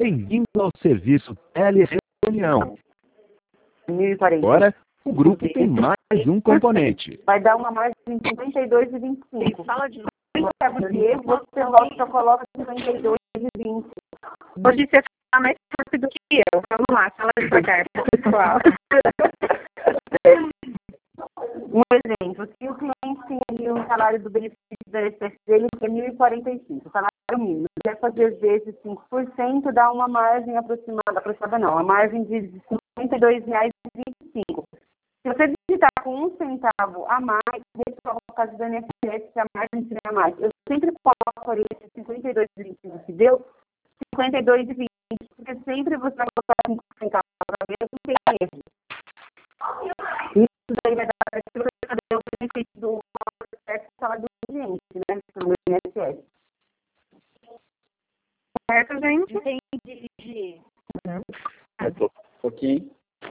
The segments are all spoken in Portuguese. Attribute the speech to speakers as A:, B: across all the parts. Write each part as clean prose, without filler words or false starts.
A: Bem-vindo ao serviço Telereunião.
B: 1040.
A: Agora, o grupo tem mais um componente.
B: Vai dar uma margem de 52 e 25.
C: Fala de novo.
B: Você volta e coloca 52 e 20.
C: Hoje você fala mais rápido que eu. Vamos lá, fala devagar, pessoal.
B: Um exemplo, se o cliente tem ali um salário do benefício da INSS dele que é 1.045, salário mínimo, quer fazer vezes 5%, dá uma margem aproximada não, uma margem de R$ 52,25. Se você digitar com um centavo a mais, deixa eu colocar o caso do INSS, se a margem tiver a mais. Eu sempre coloco ali esse 52,25 que deu, 52,20, porque sempre você vai colocar 5 centavos a menos, não tem erro. Isso daí vai dar para você fazer o benefício do salário do cliente, né, pelo INSS.
C: Certo, gente?
B: Entendi.
D: Ok.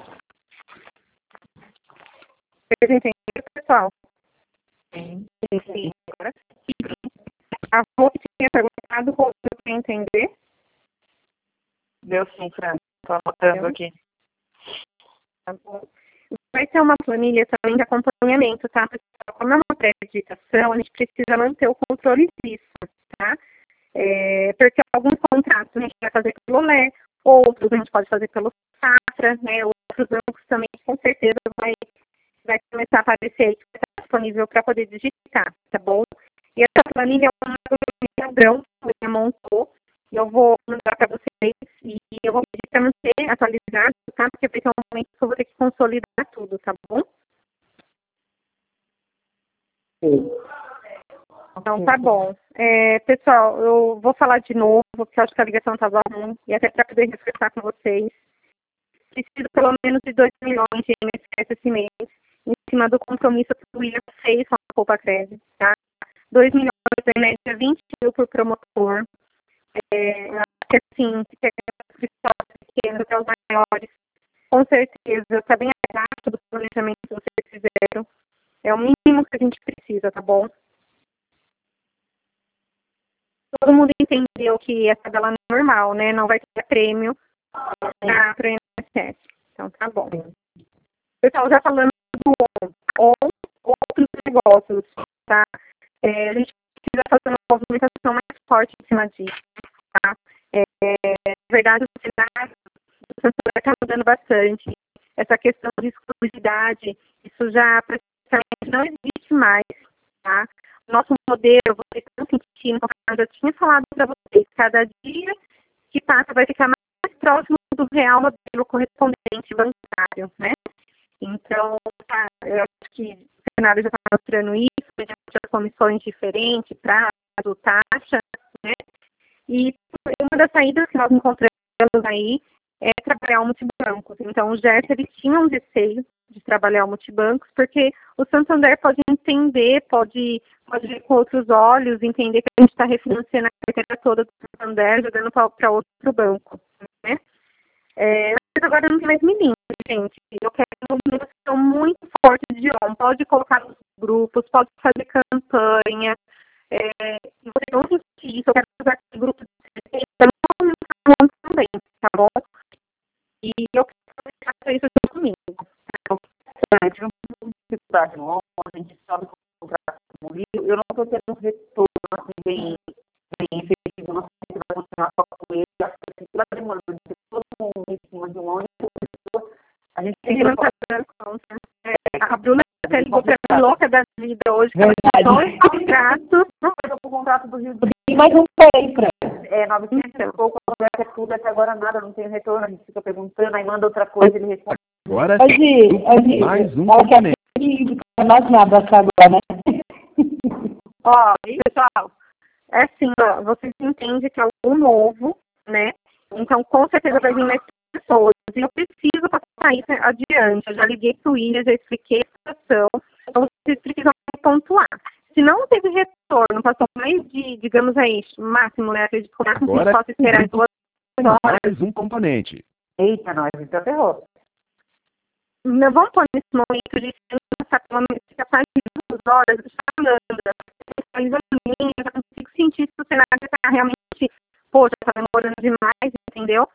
C: Vocês entenderam, pessoal?
B: Sim.
C: Agora sim. A Rô que tinha perguntado, Rô, deu para entender?
B: Deu sim, Fran. Estou anotando aqui.
C: Tá bom. Vai ter uma planilha também de acompanhamento, tá, pessoal? Como é uma pré-digitação, a gente precisa manter o controle disso, tá? Porque alguns contratos a gente vai fazer pelo LE, outros a gente pode fazer pelo Safra, né? Outros bancos também, com certeza, vai começar a aparecer aí, que vai estar disponível para poder digitar, tá bom? E essa planilha é uma planilha padrão que você montou, e eu vou mandar para vocês, e eu vou pedir para manter atualizado, tá? Porque vai ter um momento que eu vou ter que consolidar tudo, tá bom?
B: Sim.
C: Então, tá bom. Pessoal, eu vou falar de novo, porque eu acho que a ligação estava ruim, e até para poder reforçar com vocês. Preciso pelo menos de 2 milhões de INSS esse mês, em cima do compromisso que o William fez com a Poupa Crédito, tá? 2 milhões, em média, 20 mil por promotor. Acho que assim, se pegar os escritórios pequenos até os maiores, com certeza, está bem abaixo do planejamento que vocês fizeram. É o mínimo que a gente precisa, tá bom? Todo mundo entendeu que essa tabela é normal, né? Não vai ter prêmio para o INSS. Então, tá bom. Pessoal, já falando do outros negócios, tá? A gente precisa fazer uma movimentação mais forte em cima disso, tá? Na verdade, o cenário do Santander está mudando bastante. Essa questão de exclusividade, isso já praticamente não existe mais, tá? Nosso modelo, vocês estão sentindo, como eu já tinha falado para vocês, cada dia que passa vai ficar mais próximo do real modelo correspondente bancário, né? Então, tá, eu acho que o cenário já está mostrando isso, as comissões diferentes, prazo, taxa, né? E uma das saídas que nós encontramos aí é trabalhar o multibancos. Então, o Gerson, ele tinha um receio de trabalhar o multibancos, porque o Santander pode entender, pode ver com outros olhos, entender que a gente está refinanciando a carteira toda do Santander, jogando para outro banco, né? Mas agora não tem mais milímetro, gente. Eu quero uma movimentação muito forte de ON. Pode colocar nos grupos, pode fazer campanha. Vocês vão sentir isso. Eu quero fazer aquele grupo de para movimentar ON também, tá bom? E eu quero fazer isso junto comigo.
B: A gente sabe que o contrato com o Rio, eu não estou tendo um retorno assim, bem efetivo, não sei se vai continuar só com ele, acho que pela demanda de ter todo mundo em cima de um ônibus, a gente tem que
C: a Bruna até ligou para mim louca da vida hoje, que ela tem 2 contratos.
B: Não, eu estou com o contrato do Rio de
C: E mais um foi, Fran.
B: 900 e pouco, é tudo, até agora nada, não tem retorno, a gente fica perguntando, aí manda outra coisa, ele responde.
A: Agora, mais um
C: ela quer
A: componente.
C: nós nada agora, né? Ó, pessoal, é assim, ó, vocês entendem que é algo novo, né? Então, com certeza vai vir mais pessoas. E eu preciso passar isso adiante. Eu já liguei para o William, já expliquei a situação. Então, vocês precisam pontuar. Se não teve retorno, passou mais de, digamos aí, máximo, né? Acredito que o máximo que a gente possa esperar em 2 horas.
A: Mais um componente.
B: Eita, nós, então ferrou.
C: Não vamos pôr nesse momento de passar pelo menos capaz de 2 horas chamando, atualizando a linha, eu já consigo sentir que o cenário está realmente, já está demorando demais, entendeu?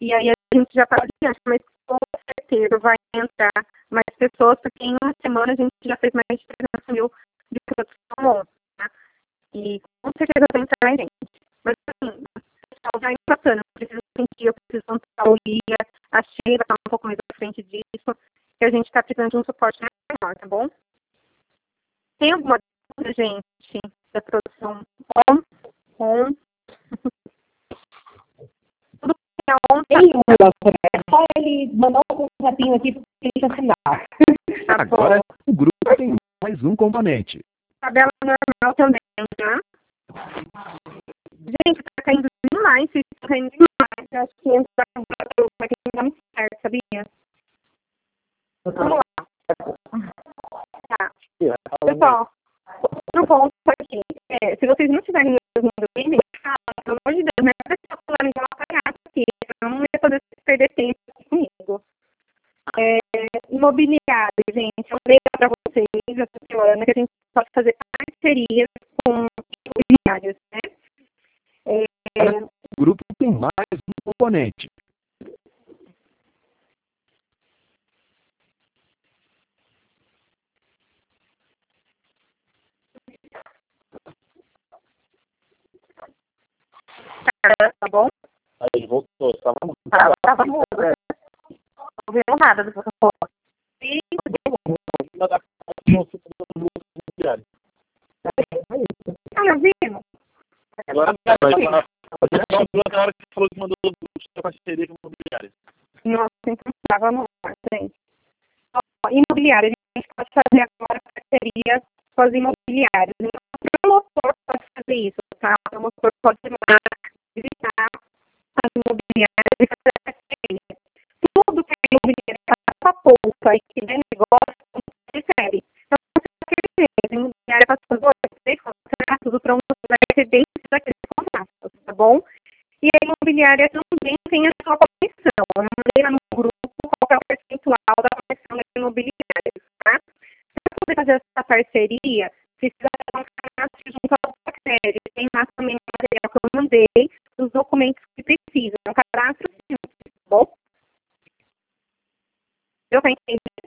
C: E aí a gente já está adiante, mas com certeza vai entrar mais pessoas, porque em uma semana a gente já fez mais de 300 mil de produção, tá? E com certeza vai entrar mais gente. Mas assim, o pessoal vai passando, eu preciso sentir, eu preciso contar o Lia, a Sheila está um pouco mais à frente disso, que a gente está precisando de um suporte maior, tá bom? Tem alguma dúvida, gente, da produção on? Tudo que é on,
B: Tem um negócio, é só ele mandar um contratinho aqui para a gente assinar.
C: tá
A: Agora,
C: bom.
A: o grupo tem mais um componente.
C: Tabela normal também, tá? Gente, tá caindo demais, vocês estão caindo demais. Eu acho que entra vai ter que dar muito certo, sabia? Vamos lá. Tá. Pessoal, outro ponto aqui. Se vocês não estiverem me ouvindo bem, pelo amor de Deus, não é pra falar igual a palhaça aqui. Eu não ia fazer vocês perder tempo comigo. Imobiliário, gente, eu falei para vocês essa semana que a gente pode fazer parcerias com imobiliários, né?
A: O grupo tem mais um componente.
C: Tá bom?
D: Aí voltou, estava muito.
B: Tava mudo. Não ouviu nada do que você falou.
C: E tá me ouvindo?
D: Agora na hora que você falou que mandou a parceria com imobiliária.
C: Nossa, então tá, vamos lá, gente. Imobiliário, a gente pode fazer agora parceria com as imobiliárias. Então, o promotor pode fazer isso, tá? O promotor pode ir lá, visitar as imobiliárias e fazer parceria. Tudo que a imobiliária passa a poupa e que der negócio, recebe. Então, a imobiliária passa por 2, 3 contratos, o promotor vai receber daqueles contratos, tá bom? E a imobiliária também tem a sua comissão. Eu mandei lá no grupo qual é o percentual da comissão da imobiliária, tá? Para poder fazer essa parceria, precisa dar um cadastro junto ao Sacred. Tem lá também o material que eu mandei, os documentos que precisam. É um cadastro simples, tá bom? Deu para entender?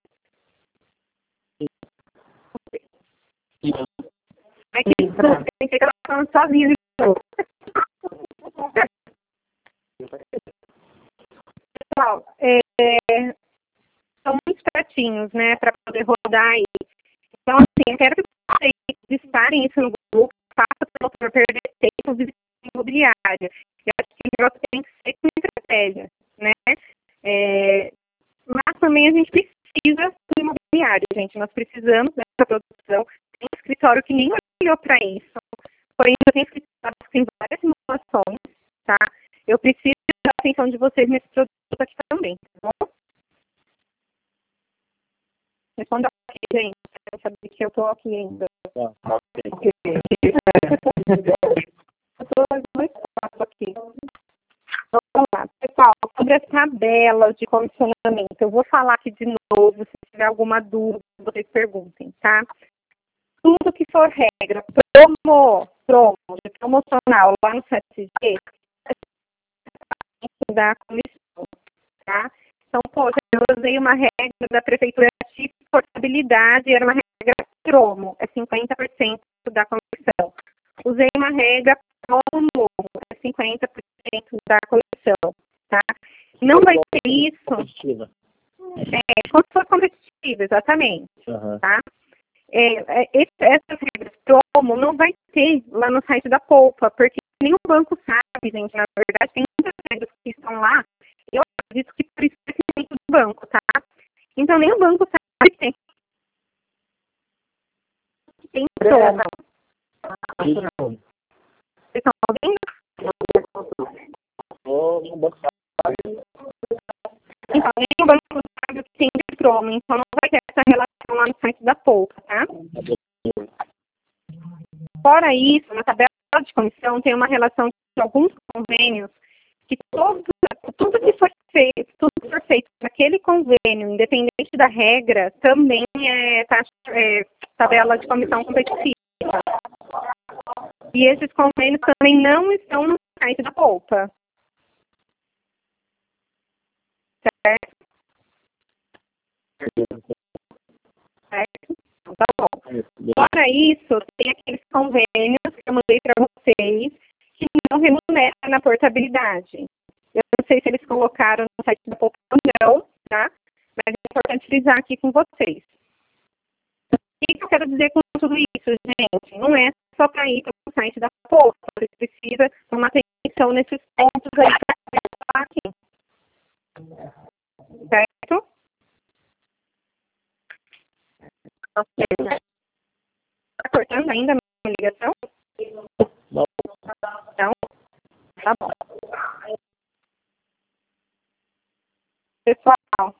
C: Aqui, eu pensei que ela estava falando sozinha de novo. Pessoal, são muito pertinhos, né, para poder rodar aí. Então, assim, eu quero que vocês disparem isso no grupo, façam para perder tempo visitando imobiliária. Eu acho que o negócio tem que ser com estratégia, né? Mas também a gente precisa do imobiliário, gente. Nós precisamos dessa produção. Tem um escritório que nem olhou para isso, porém eu tenho escritório que tem várias simulações, tá? Eu preciso da atenção de vocês nesse produto aqui também, tá bom? Responda aqui, gente. Quero saber que eu tô aqui ainda. Eu tô no espaço aqui. Vamos lá, pessoal, sobre as tabelas de comissionamento, eu vou falar aqui de novo, se tiver alguma dúvida, vocês perguntem, tá? Tudo que for regra, de promocional lá no CSG, da comissão, tá? Então, poxa, eu usei uma regra da prefeitura de portabilidade, era uma regra promo, é 50% da comissão. Usei uma regra promo novo, é 50% da comissão, tá? Não vai ter isso... Como se fosse competitiva, exatamente, tá? Essas regras promo não vai ter lá no site da Poupa, porque nem o banco sabe, gente. Na verdade, tem muitas regras que estão lá. Eu acredito que por isso é dentro do banco, tá? Então, nem o banco sabe que tem promo. Vocês estão ouvindo? Então, nem o banco sabe o que tem de promo. Então, não vai ter essa relação lá no site da Poupa, tá? Fora isso, na tabela de comissão tem uma relação de alguns convênios que tudo que for feito naquele convênio, independente da regra, também é tabela de comissão competitiva. E esses convênios também não estão no site da Poupa. certo? Então, tá bom. Fora isso, tem aqueles convênios que eu mandei para vocês que não remuneram na portabilidade. Eu não sei se eles colocaram no site da Poupa ou não, tá? Mas é importante frisar aqui com vocês. O que eu quero dizer com tudo isso, gente? Não é só para ir para o site da Poupa. Você precisa tomar atenção nesses pontos aí para aqui. Certo? Ok. Está cortando ainda a minha ligação?
D: Não.
C: Não? Tá bom. Pessoal,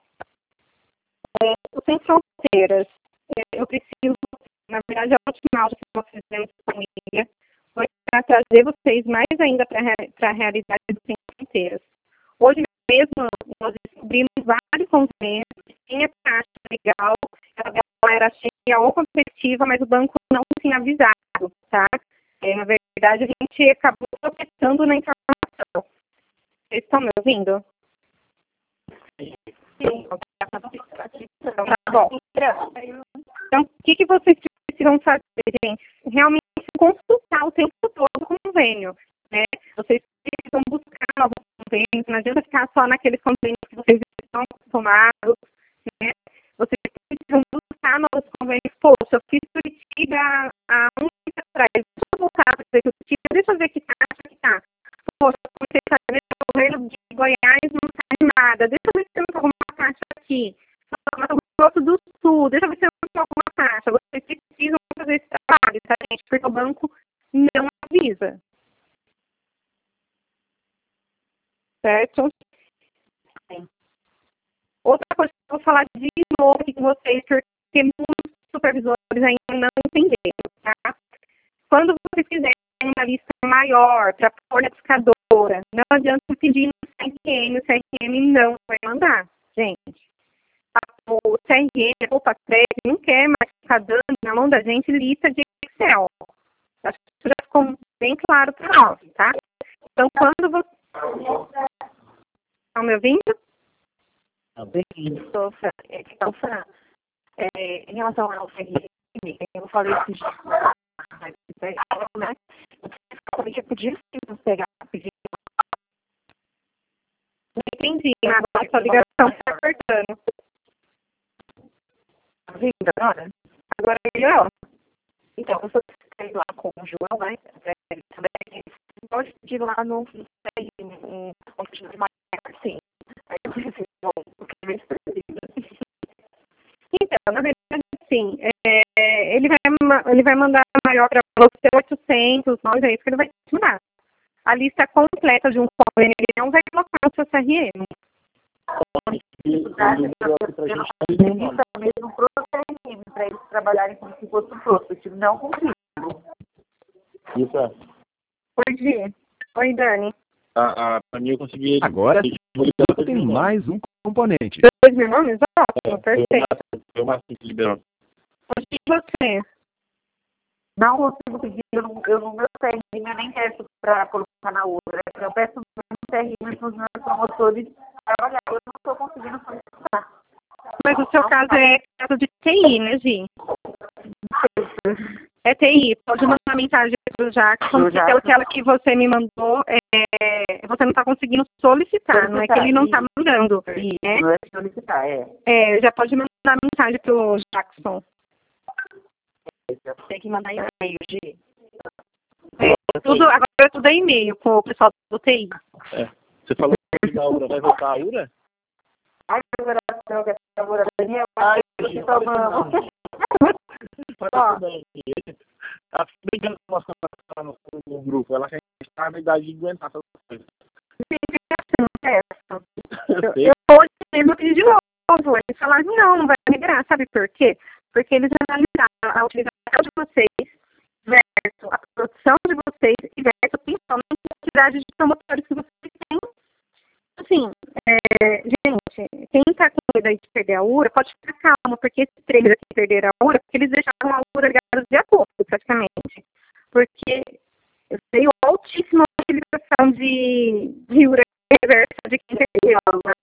C: o Sem Fronteiras, eu preciso, na verdade, a última aula que nós fizemos com a família foi para trazer vocês mais ainda para a realidade do Sem Fronteiras. Hoje mesmo, nós descobrimos vários convênios, tinha taxa legal, ela era cheia ou competitiva, mas o banco não tinha avisado, tá? Na verdade, a gente acabou tropeçando na informação. Vocês estão me ouvindo? Sim. Então, tá bom. Então, o que vocês precisam fazer, gente? Realmente consultar o tempo todo o convênio, né? Vocês precisam buscar novos convênios, não adianta ficar só naqueles convênios que vocês estão acostumados, né? Vocês precisam buscar novos convênios. Poxa, eu fiz Curitiba há um mês atrás, deixa eu voltar para fazer Curitiba, deixa eu ver que taxa que tá. Poxa, comecei a fazer o governo de Goiás não está animada, deixa eu ver se temos alguma taxa aqui. Mato Grosso do Sul, deixa eu ver se temos alguma taxa. Vocês precisam fazer esse trabalho, tá, gente? Porque o banco não avisa. Certo? Sim. Outra coisa que eu vou falar de novo aqui com vocês, porque muitos supervisores ainda não entenderam, tá? Quando vocês fizerem uma lista maior para pôr na buscadora, não adianta pedir no CRM, o CRM não vai mandar, gente. O CRM, a Poupa Crédito, não quer mais ficar dando na mão da gente lista de Excel. Acho que isso já ficou bem claro para nós, tá? Então, quando você... Estão me ouvindo? Estou, Fran. Em relação ao CRM, eu falei que né? Eu podia sim pegar, pedir. Não entendi, agora a sua ligação está cortando. Tá ouvindo agora? Agora melhorou. Então, eu sou lá com o João, né? Ele também pode pedir lá no um continente maior, sim. Aí eu pensei, bom, o que eles precisam. Então, na verdade, sim, ele vai mandar maior para você 800, 900, é isso que ele vai te mandar. A lista completa de um convênio, ele não vai colocar no seu CRM. Mesmo para o CRM, para eles trabalharem como se fosse o prospect, não consigo.
D: Isso é.
C: Oi, Gi. Oi, Dani.
D: Para mim eu consegui...
A: Agora tem mais um componente.
C: 2 mil nomes? Ótimo, perfeito.
D: Foi o máximo que liberou.
C: E você? Não consigo pedir, eu no meu CRM eu nem peço para colocar na outra. Eu peço no CRM para os meus promotores trabalhar. Eu não estou conseguindo solicitar. Mas o seu caso é caso de TI, né, Gi? É TI. Pode mandar mensagem para o Jackson, porque aquela que você me mandou, você não está conseguindo solicitar, não é que ele não está mandando.
B: Isso,
C: né?
B: não é solicitar, é.
C: Já pode mandar mensagem para o Jackson.
B: Tem que mandar e-mail, Gi.
C: Agora tudo é e-mail com o pessoal do TI.
D: Você falou que a URA vai voltar a URA?
B: Ai, agora, Daniel, você
D: Tá brigando com nós no grupo. Ela já está na idade de aguentar essas coisas.
C: Eu hoje mesmo pedi de novo. Eles falaram, não vai migrar. Sabe por quê? Porque eles analisaram a utilização de vocês versus a produção de vocês e versus principalmente a quantidade de promotores que vocês têm. Assim, gente, quem está com medo aí de perder a URA, pode ficar calmo, porque esses 3 aqui perderam a URA, porque eles deixaram a URA ligada de agosto, praticamente. Porque veio altíssima utilização de URA reversa de quem perdeu a URA.